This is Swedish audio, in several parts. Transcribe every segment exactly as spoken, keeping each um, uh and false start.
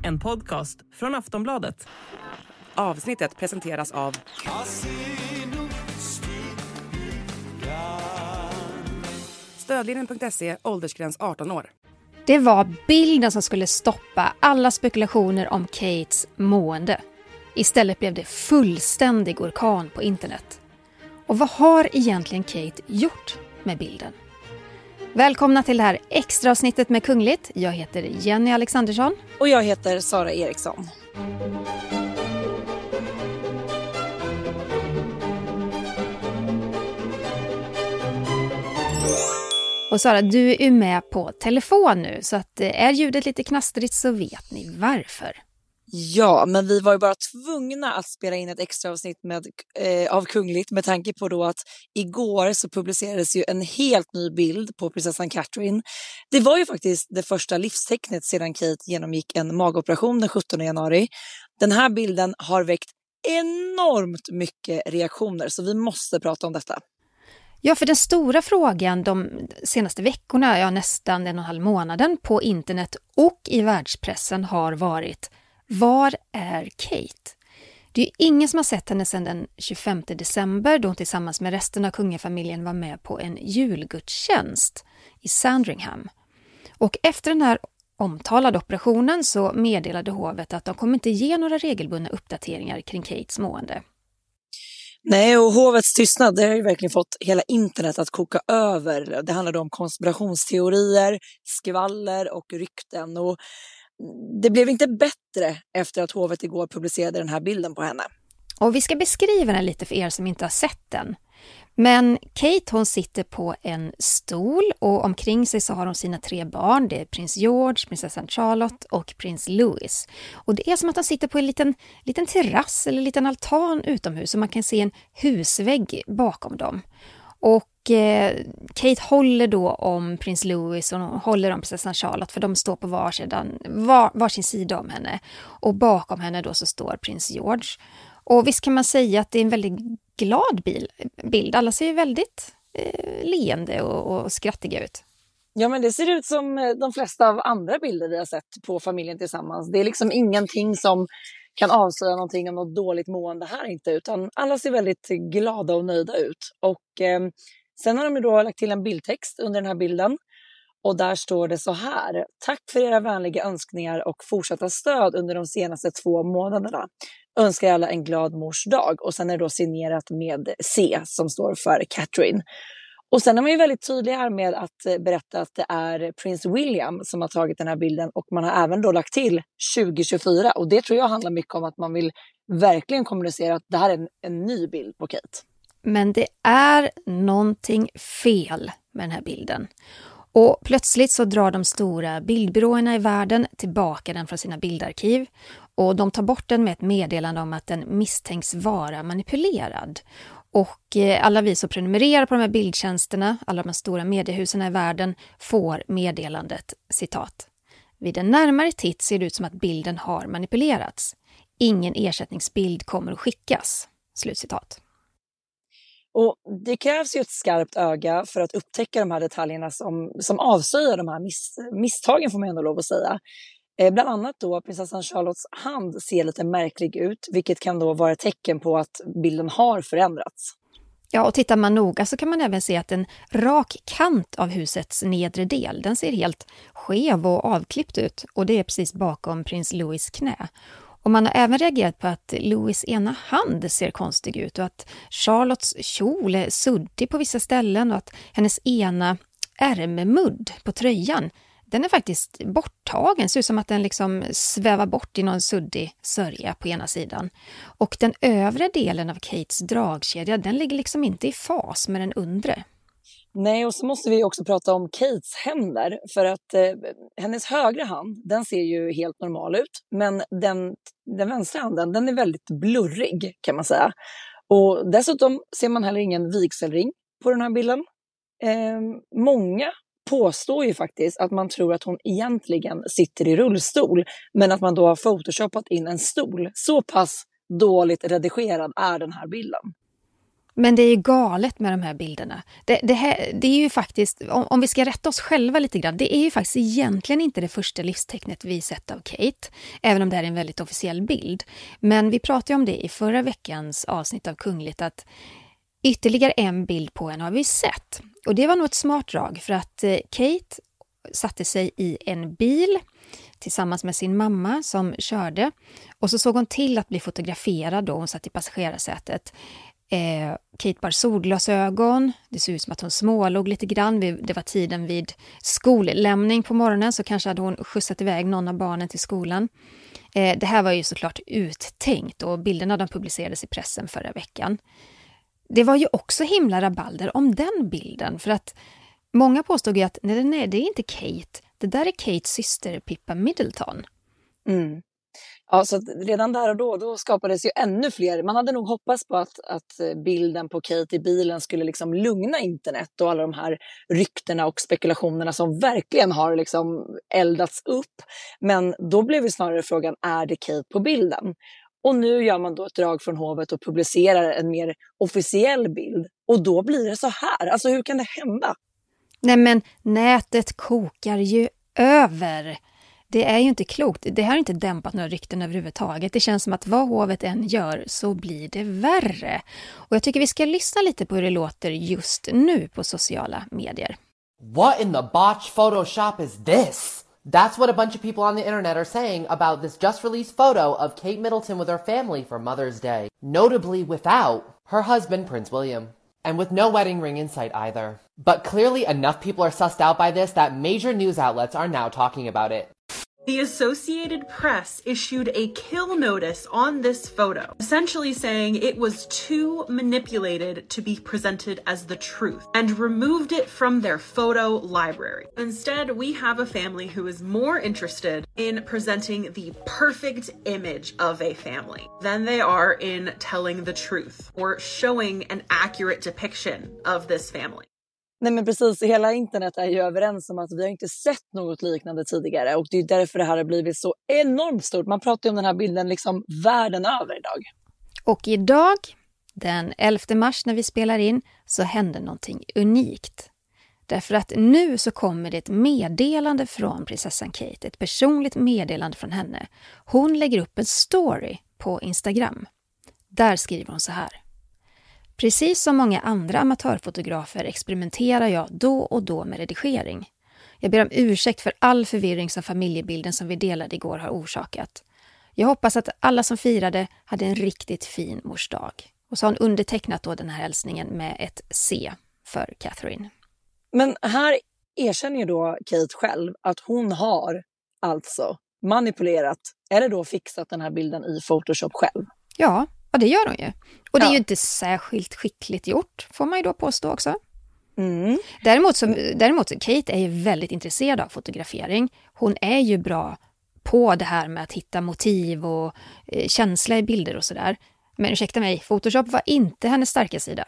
En podcast från Aftonbladet. Avsnittet presenteras av Stödlinjen punkt se, åldersgräns arton år. Det var bilden som skulle stoppa alla spekulationer om Kates mående. Istället blev det fullständig orkan på internet. Och vad har egentligen Kate gjort med bilden? Välkomna till det här extra avsnittet med Kungligt. Jag heter Jenny Alexandersson. Och jag heter Sara Eriksson. Och Sara, du är med på telefon nu, så att är ljudet lite knastrigt så vet ni varför. Ja, men vi var ju bara tvungna att spela in ett extra avsnitt med, eh, av Kungligt med tanke på då att igår så publicerades ju en helt ny bild på prinsessan Catherine. Det var ju faktiskt det första livstecknet sedan Kate genomgick en magoperation den sjuttonde januari. Den här bilden har väckt enormt mycket reaktioner, så vi måste prata om detta. Ja, för den stora frågan de senaste veckorna, ja nästan en och en halv månaden på internet och i världspressen har varit: var är Kate? Det är ju ingen som har sett henne sedan den tjugofemte december då hon tillsammans med resten av kungafamiljen var med på en julgudstjänst i Sandringham. Och efter den här omtalade operationen så meddelade hovet att de kommer inte ge några regelbundna uppdateringar kring Kates mående. Nej, och hovets tystnad, det har ju verkligen fått hela internet att koka över. Det handlade om konspirationsteorier, skvaller och rykten. Och det blev inte bättre efter att hovet igår publicerade den här bilden på henne. Och vi ska beskriva den lite för er som inte har sett den. Men Kate, hon sitter på en stol och omkring sig så har hon sina tre barn. Det är prins George, prinsessan Charlotte och prins Louis. Och det är som att de sitter på en liten, liten terrass eller en liten altan utomhus och man kan se en husvägg bakom dem. Och eh, Kate håller då om prins Louis och hon håller om prinsessan Charlotte, för de står på varsin, var, varsin sida om henne. Och bakom henne då så står prins George. Och visst kan man säga att det är en väldigt glad bil, bild. Alla ser ju väldigt eh, leende och, och skrattiga ut. Ja, men det ser ut som de flesta av andra bilder vi har sett på familjen tillsammans. Det är liksom ingenting som kan avslöja någonting om något dåligt mående här inte, utan alla ser väldigt glada och nöjda ut. Och eh, sen har de ju då lagt till en bildtext under den här bilden. Och där står det så här: tack för era vänliga önskningar och fortsatta stöd under de senaste två månaderna. Önskar alla en glad mors dag. Och sen är det då signerat med C som står för Catherine. Och sen är man ju väldigt tydlig här med att berätta att det är prins William som har tagit den här bilden. Och man har även då lagt till tjugo tjugofyra. Och det tror jag handlar mycket om att man vill verkligen kommunicera att det här är en, en ny bild på Kate. Men det är någonting fel med den här bilden. Och plötsligt så drar de stora bildbyråerna i världen tillbaka den från sina bildarkiv. Och de tar bort den med ett meddelande om att den misstänks vara manipulerad. Och alla vi som prenumererar på de här bildtjänsterna, alla de stora mediehusen i världen, får meddelandet, citat: vid en närmare titt ser det ut som att bilden har manipulerats. Ingen ersättningsbild kommer att skickas. Slutcitat. Och det krävs ju ett skarpt öga för att upptäcka de här detaljerna som, som avslöjar de här miss, misstagen, får man ändå lov att säga. Eh, bland annat då prinsessan Charlottes hand ser lite märklig ut, vilket kan då vara ett tecken på att bilden har förändrats. Ja, och tittar man noga så kan man även se att en rak kant av husets nedre del, den ser helt skev och avklippt ut. Och det är precis bakom prins Louis knä. Och man har även reagerat på att Louis ena hand ser konstig ut och att Charlottes kjol är suddig på vissa ställen och att hennes ena ärmemudd på tröjan, den är faktiskt borttagen. Ser ut som att den liksom svävar bort i någon suddig sörja på ena sidan. Och den övre delen av Kates dragkedja, den ligger liksom inte i fas med den undre. Nej, och så måste vi också prata om Kates händer. För att eh, hennes högra hand, den ser ju helt normal ut. Men den, den vänstra handen, den är väldigt blurrig kan man säga. Och dessutom ser man heller ingen vigselring på den här bilden. Eh, många påstår ju faktiskt att man tror att hon egentligen sitter i rullstol. Men att man då har photoshopat in en stol. Så pass dåligt redigerad är den här bilden. Men det är ju galet med de här bilderna. Det, det, här, det är ju faktiskt, om, om vi ska rätta oss själva lite grann, det är ju faktiskt egentligen inte det första livstecknet vi sett av Kate, även om det här är en väldigt officiell bild. Men vi pratade om det i förra veckans avsnitt av Kungligt, att ytterligare en bild på henne har vi sett. Och det var nog ett smart drag, för att eh, Kate satte sig i en bil tillsammans med sin mamma som körde. Och så såg hon till att bli fotograferad då hon satt i passagerarsätet. Eh, Kate bar solglasögon, det såg ut som att hon smålog lite grann. Det var tiden vid skollämning på morgonen, så kanske hade hon skjutsat iväg någon av barnen till skolan. Eh, det här var ju såklart uttänkt, och bilderna de publicerades i pressen förra veckan. Det var ju också himla rabalder om den bilden, för att många påstod ju att nej, nej, det är inte Kate, det där är Kates syster Pippa Middleton. Mm. Ja, så att redan där och då, då skapades ju ännu fler. Man hade nog hoppats på att, att bilden på Kate i bilen skulle liksom lugna internet och alla de här ryktena och spekulationerna som verkligen har liksom eldats upp. Men då blev ju snarare frågan, är det Kate på bilden? Och nu gör man då ett drag från hovet och publicerar en mer officiell bild. Och då blir det så här. Alltså hur kan det hända? Nej, men nätet kokar ju över. Det är ju inte klokt. Det här har inte dämpat några rykten överhuvudtaget. Det känns som att vad hovet än gör så blir det värre. Och jag tycker vi ska lyssna lite på hur det låter just nu på sociala medier. What in the botch Photoshop is this? That's what a bunch of people on the internet are saying about this just released photo of Kate Middleton with her family for Mother's Day. Notably without her husband, Prince William. And with no wedding ring in sight either. But clearly enough people are sussed out by this that major news outlets are now talking about it. The Associated Press issued a kill notice on this photo, essentially saying it was too manipulated to be presented as the truth, and removed it from their photo library. Instead, we have a family who is more interested in presenting the perfect image of a family than they are in telling the truth or showing an accurate depiction of this family. Nej men precis, hela internet är ju överens om att vi har inte sett något liknande tidigare, och det är därför det här har blivit så enormt stort. Man pratar ju om den här bilden liksom världen över idag. Och idag, den elfte mars när vi spelar in, så hände någonting unikt. Därför att nu så kommer det ett meddelande från prinsessan Kate, ett personligt meddelande från henne. Hon lägger upp en story på Instagram. Där skriver hon så här. Precis som många andra amatörfotografer experimenterar jag då och då med redigering. Jag ber om ursäkt för all förvirring som familjebilden som vi delade igår har orsakat. Jag hoppas att alla som firade hade en riktigt fin morsdag. Och så har hon undertecknat då den här hälsningen med ett C för Catherine. Men här erkänner ju då Kate själv att hon har alltså manipulerat eller då fixat den här bilden i Photoshop själv. Ja, och det gör hon ju. Och det är ja. ju inte särskilt skickligt gjort, får man ju då påstå också. Mm. Däremot, så, däremot Kate är ju väldigt intresserad av fotografering. Hon är ju bra på det här med att hitta motiv och eh, känsla i bilder och sådär. Men ursäkta mig, Photoshop var inte hennes starka sida.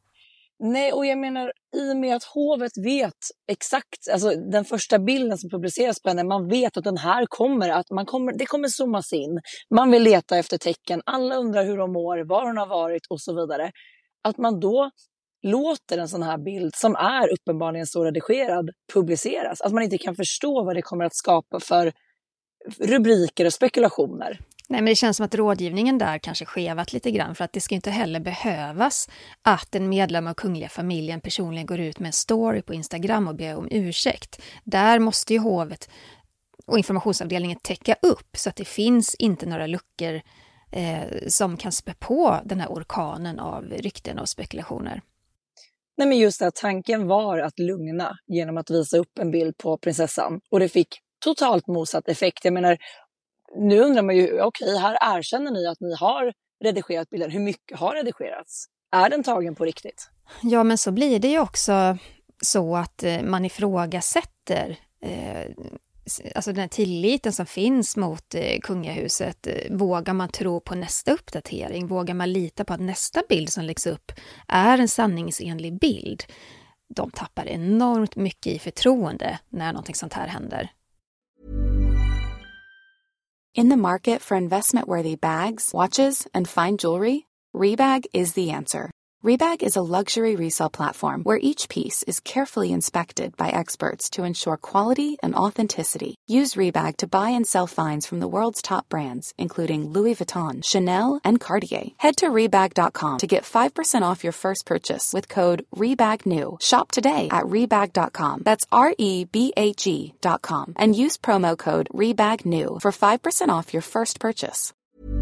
Nej, och jag menar, i och med att hovet vet exakt, alltså den första bilden som publiceras på henne, man vet att den här kommer, att man kommer, det kommer zoomas in. Man vill leta efter tecken, alla undrar hur de mår, var hon har varit och så vidare. Att man då låter en sån här bild, som är uppenbarligen så redigerad, publiceras. Att man inte kan förstå vad det kommer att skapa för rubriker och spekulationer. Nej, men det känns som att rådgivningen där kanske skevat lite grann, för att det ska inte heller behövas att en medlem av kungliga familjen personligen går ut med en story på Instagram och ber om ursäkt. Där måste ju hovet och informationsavdelningen täcka upp så att det finns inte några luckor eh, som kan spä på den här orkanen av rykten och spekulationer. Nej, men just det, tanken var att lugna genom att visa upp en bild på prinsessan, och det fick totalt motsatt effekt. Jag menar, nu undrar man ju, okej, okay, här erkänner ni att ni har redigerat bilden. Hur mycket har redigerats? Är den tagen på riktigt? Ja, men så blir det ju också så att man ifrågasätter eh, alltså den här tilliten som finns mot eh, kungahuset. Vågar man tro på nästa uppdatering? Vågar man lita på att nästa bild som läggs upp är en sanningsenlig bild? De tappar enormt mycket i förtroende när någonting sånt här händer. In the market for investment-worthy bags, watches, and fine jewelry, Rebag is the answer. Rebag is a luxury resale platform where each piece is carefully inspected by experts to ensure quality and authenticity. Use Rebag to buy and sell finds from the world's top brands, including Louis Vuitton, Chanel, and Cartier. Head to Rebag dot com to get five percent off your first purchase with code REBAGNEW. Shop today at Rebag dot com. That's R E B A G dot com. And use promo code REBAGNEW for five percent off your first purchase.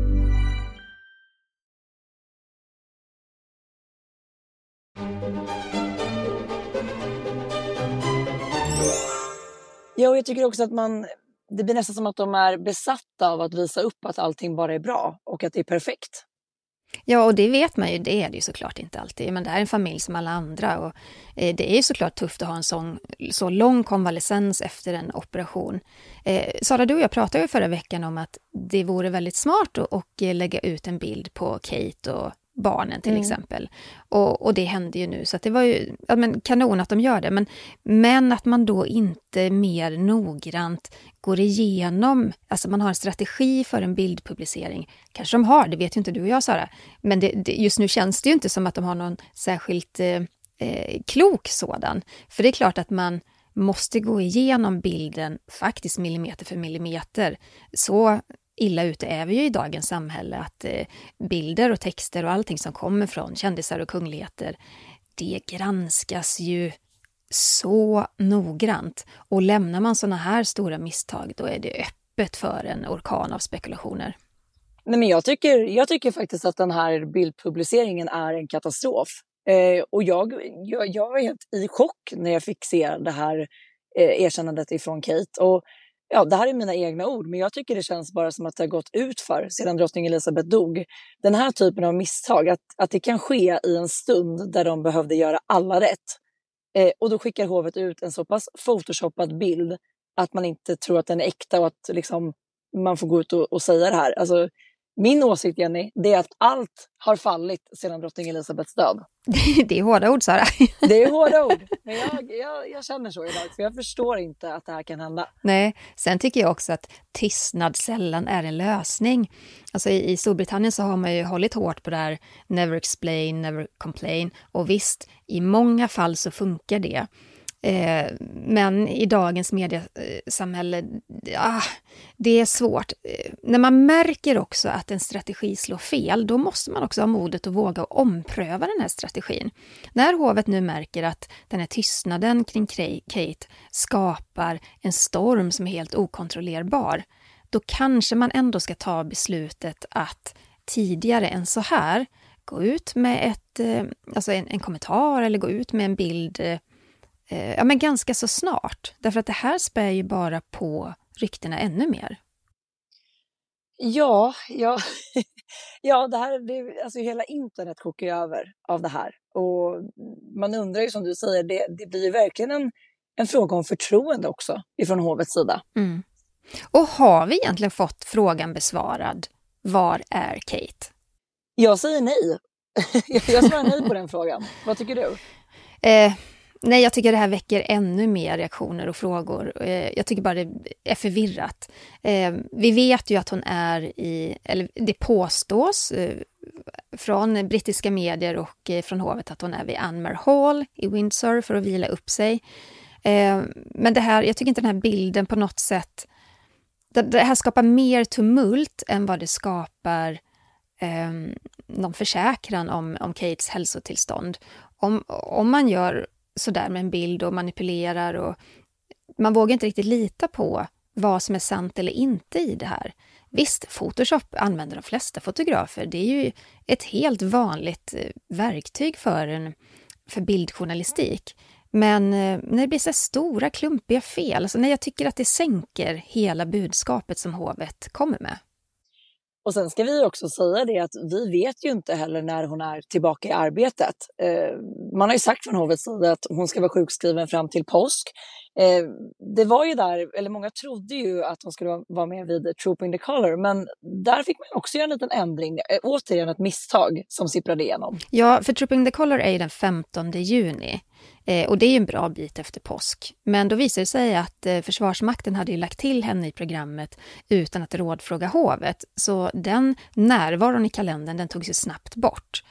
Ja, och jag tycker också att man, det blir nästan som att de är besatta av att visa upp att allting bara är bra och att det är perfekt. Ja, och det vet man ju, det är det ju såklart inte alltid. Men det här är en familj som alla andra och eh, det är ju såklart tufft att ha en sån, så lång konvalescens efter en operation. Eh, Sara, du och jag pratade ju förra veckan om att det vore väldigt smart att och lägga ut en bild på Kate och barnen till mm. exempel. Och, och det hände ju nu, så att det var ju ja, men kanon att de gör det. Men, men att man då inte mer noggrant går igenom, alltså man har en strategi för en bildpublicering. Kanske de har, det vet ju inte du och jag, Sara. Men det, det, just nu känns det ju inte som att de har någon särskilt eh, eh, klok sådan. För det är klart att man måste gå igenom bilden faktiskt millimeter för millimeter. Så illa ute är vi ju i dagens samhälle att eh, bilder och texter och allting som kommer från kändisar och kungligheter, det granskas ju så noggrant. Och lämnar man såna här stora misstag, då är det öppet för en orkan av spekulationer. Nej, men jag tycker, jag tycker faktiskt att den här bildpubliceringen är en katastrof. Eh, och jag, jag, jag var helt i chock när jag fick se det här eh, erkännandet ifrån Kate. Och ja, det här är mina egna ord, men jag tycker det känns bara som att det har gått ut för sedan drottning Elizabeth dog. Den här typen av misstag, att, att det kan ske i en stund där de behövde göra alla rätt. Eh, och då skickar hovet ut en så pass photoshoppad bild att man inte tror att den är äkta och att liksom, man får gå ut och, och säga det här. Alltså, min åsikt, Jenny, det är att allt har fallit sedan drottning Elizabeths död. Det är hårda ord, Sara. Det är hårda ord. Men jag, jag, jag känner så idag, för jag förstår inte att det här kan hända. Nej, sen tycker jag också att tystnad sällan är en lösning. Alltså i, i Storbritannien så har man ju hållit hårt på det här never explain, never complain. Och visst, i många fall så funkar det. Eh, men i dagens mediesamhälle, ja, det är svårt. Eh, när man märker också att en strategi slår fel, då måste man också ha modet att våga ompröva den här strategin. När hovet nu märker att den här tystnaden kring Kate skapar en storm som är helt okontrollerbar, då kanske man ändå ska ta beslutet att tidigare än så här gå ut med ett, eh, alltså en, en kommentar eller gå ut med en bild eh, Ja, men ganska så snart. Därför att det här spär ju bara på ryktena ännu mer. Ja, ja, ja det här, det, alltså hela internet kokar över av det här. Och man undrar ju, som du säger, det, det blir verkligen en, en fråga om förtroende också ifrån hovets sida. Mm. Och har vi egentligen fått frågan besvarad? Var är Kate? Jag säger nej. Jag svarar nej på den frågan. Vad tycker du? Eh... Nej, jag tycker det här väcker ännu mer reaktioner och frågor. Jag tycker bara det är förvirrat. Vi vet ju att hon är i, eller det påstås från brittiska medier och från hovet att hon är vid Anmer Hall i Windsor för att vila upp sig. Men det här, jag tycker inte den här bilden på något sätt, det här skapar mer tumult än vad det skapar någon försäkran om, om Kates hälsotillstånd. Om, om man gör så där med en bild och manipulerar och man vågar inte riktigt lita på vad som är sant eller inte i det här. Visst, Photoshop använder de flesta fotografer. Det är ju ett helt vanligt verktyg för, en, för bildjournalistik. Men när det blir så stora klumpiga fel, alltså när jag tycker att det sänker hela budskapet som hovet kommer med. Och sen ska vi också säga det att vi vet ju inte heller när hon är tillbaka i arbetet. Eh, man har ju sagt från hovets sida att hon ska vara sjukskriven fram till påsk. Eh, det var ju där, eller många trodde ju att hon skulle vara med vid Trooping the Colour, men där fick man också göra en liten ändring. Eh, återigen ett misstag som sipprade igenom. Ja, för Trooping the Colour är ju den femtonde juni. Eh, och det är ju en bra bit efter påsk. Men då visar det sig att eh, Försvarsmakten hade ju lagt till henne i programmet utan att rådfråga hovet. Så den närvaron i kalendern, den togs ju snabbt bort.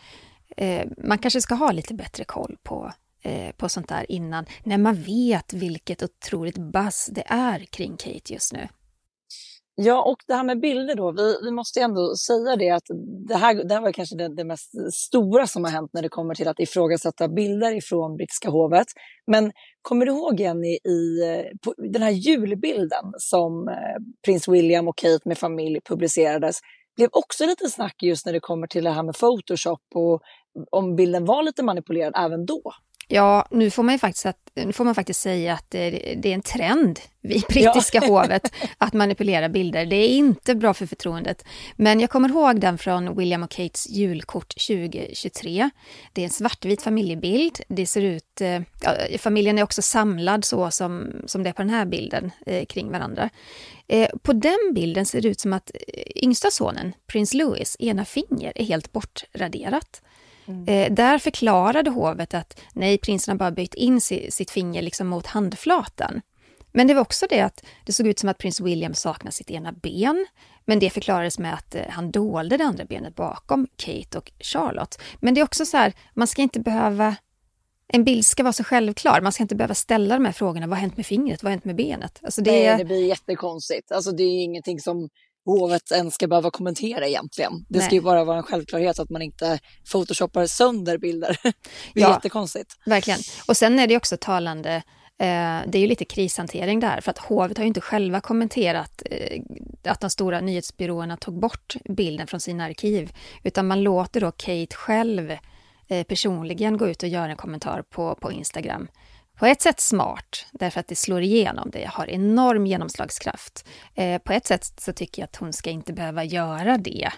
eh, man kanske ska ha lite bättre koll på, eh, på sånt där innan, när man vet vilket otroligt buzz det är kring Kate just nu. Ja, och det här med bilder då, vi, vi måste ändå säga det att det här, det här var kanske det, det mest stora som har hänt när det kommer till att ifrågasätta bilder ifrån brittiska hovet. Men kommer du ihåg, Jenny, i på den här julbilden som eh, prins William och Kate med familj publicerades, blev också lite snack just när det kommer till det här med Photoshop och om bilden var lite manipulerad även då. Ja, nu får man ju faktiskt, att, nu får man faktiskt säga att det, det är en trend vid brittiska ja. hovet att manipulera bilder. Det är inte bra för förtroendet. Men jag kommer ihåg den från William och Kates julkort tjugo tjugotre. Det är en svartvit familjebild. Det ser ut, ja, familjen är också samlad så som, som det är på den här bilden eh, kring varandra. Eh, på den bilden ser det ut som att yngsta sonen, prins Louis, ena finger är helt bortraderat. Mm. Eh, där förklarade hovet att nej, prinsen har bara bytt in si, sitt finger liksom mot handflatan. Men det var också det att det såg ut som att prins William saknar sitt ena ben. Men det förklarades med att eh, han dolde det andra benet bakom Kate och Charlotte. Men det är också så här, man ska inte behöva, en bild ska vara så självklar. Man ska inte behöva ställa de här frågorna, vad har hänt med fingret, vad har hänt med benet? Alltså det, nej, det blir jättekonstigt. Alltså det är ingenting som hovet ens ska behöva kommentera egentligen. Det Nej. ska ju bara vara en självklarhet att man inte photoshoppar sönder bilder. Det är ja, jättekonstigt. Verkligen. Och sen är det också talande, eh, det är ju lite krishantering där, för att hovet har ju inte själva kommenterat eh, att de stora nyhetsbyråerna tog bort bilden från sina arkiv, utan man låter då Kate själv eh, personligen gå ut och göra en kommentar på, på Instagram. På ett sätt smart, därför att det slår igenom, det har enorm genomslagskraft. Eh, på ett sätt så tycker jag att hon ska inte behöva göra det.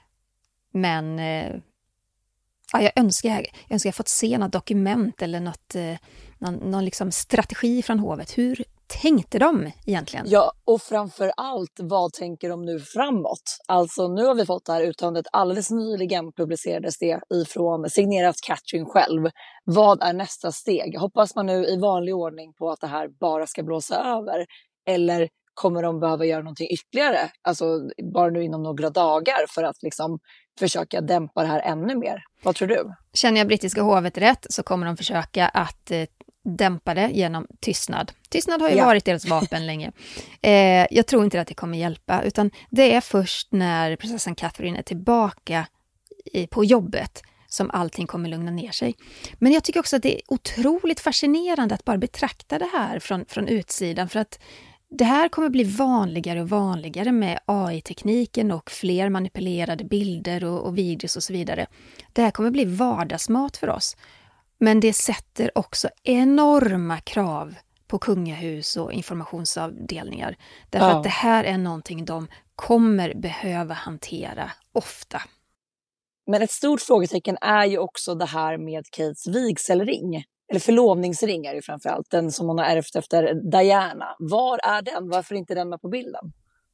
Men eh, ja, jag önskar jag önskar jag fått se något dokument eller något, eh, någon, någon liksom strategi från hovet. Hur tänkte de egentligen? Ja, och framför allt, vad tänker de nu framåt? Alltså nu har vi fått det här uttalandet, alldeles nyligen publicerades det ifrån signerat Catherine själv. Vad är nästa steg? Hoppas man nu i vanlig ordning på att det här bara ska blåsa över? Eller kommer de behöva göra någonting ytterligare? Alltså bara nu inom några dagar för att liksom försöka dämpa det här ännu mer. Vad tror du? Känner jag brittiska hovet rätt så kommer de försöka att eh, dämpa det genom tystnad. Tystnad har ju ja. varit deras vapen länge. Eh, jag tror inte att det kommer hjälpa, utan det är först när prinsessan Catherine är tillbaka i, på jobbet som allting kommer lugna ner sig. Men jag tycker också att det är otroligt fascinerande att bara betrakta det här från, från utsidan, för att det här kommer bli vanligare och vanligare med A I-tekniken och fler manipulerade bilder och, och videos och så vidare. Det här kommer bli vardagsmat för oss. Men det sätter också enorma krav på kungahus och informationsavdelningar. Därför ja. att det här är någonting de kommer behöva hantera ofta. Men ett stort frågetecken är ju också det här med Kates vigselring. Eller förlovningsring är det framförallt. Den som hon har ärvt efter Diana. Var är den? Varför är inte den med på bilden?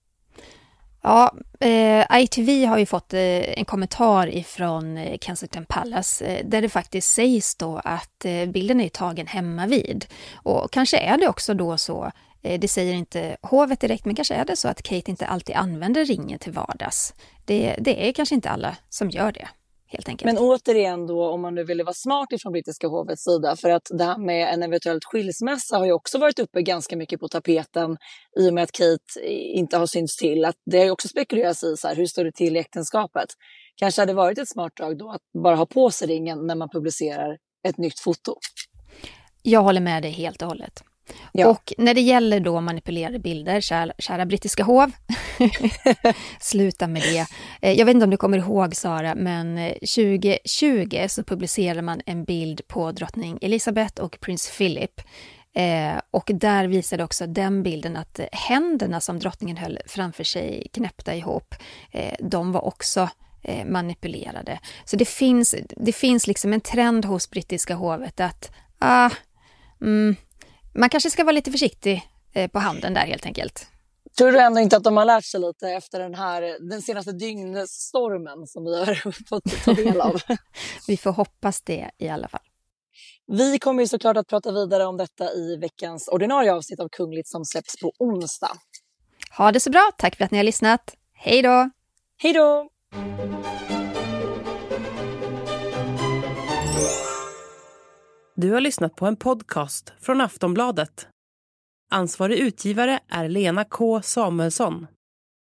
Ja, eh, I T V har ju fått eh, en kommentar ifrån eh, Kensington Palace eh, där det faktiskt sägs då att eh, bilden är tagen hemma vid. Och kanske är det också då så, eh, det säger inte hovet direkt, men kanske är det så att Kate inte alltid använder ringen till vardags. Det, det är kanske inte alla som gör det. Helt enkelt. Men återigen då, om man nu ville vara smart ifrån brittiska hovets sida, för att det här med en eventuellt skilsmässa har ju också varit uppe ganska mycket på tapeten i och med att Kate inte har synts till. Att det har ju också spekulerats i så här, hur står det till i äktenskapet? Kanske hade det varit ett smart drag då att bara ha på sig ringen när man publicerar ett nytt foto. Jag håller med dig helt och hållet. Ja. Och när det gäller då manipulerade bilder, kära, kära brittiska hov, sluta med det. Jag vet inte om du kommer ihåg, Sara, men tjugo tjugo så publicerade man en bild på drottning Elizabeth och prins Philip. Eh, och där visade också den bilden att händerna som drottningen höll framför sig knäppta ihop, eh, de var också eh, manipulerade. Så det finns, det finns liksom en trend hos brittiska hovet att ah, mm, man kanske ska vara lite försiktig eh, på handen där helt enkelt. Tror du ändå inte att de har lärt sig lite efter den här den senaste dygnsstormen som vi har fått ta del av? Vi får hoppas det i alla fall. Vi kommer ju såklart att prata vidare om detta i veckans ordinarie avsnitt av Kungligt som släpps på onsdag. Ha det så bra, tack för att ni har lyssnat. Hej då! Hej då! Du har lyssnat på en podcast från Aftonbladet. Ansvarig utgivare är Lena K. Samuelsson.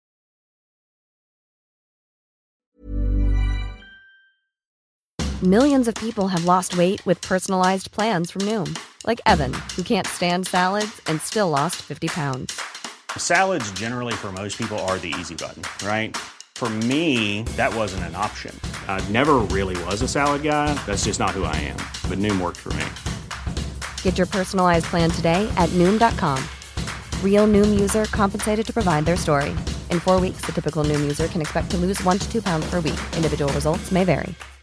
Millions of people have lost weight with personalized plans from Noom. Like Evan, who can't stand salads and still lost fifty pounds. Salads generally for most people are the easy button, right? For me, that wasn't an option. I never really was a salad guy. That's just not who I am. But Noom worked for me. Get your personalized plan today at Noom dot com. Real Noom user compensated to provide their story. In four weeks, the typical Noom user can expect to lose one to two pounds per week. Individual results may vary.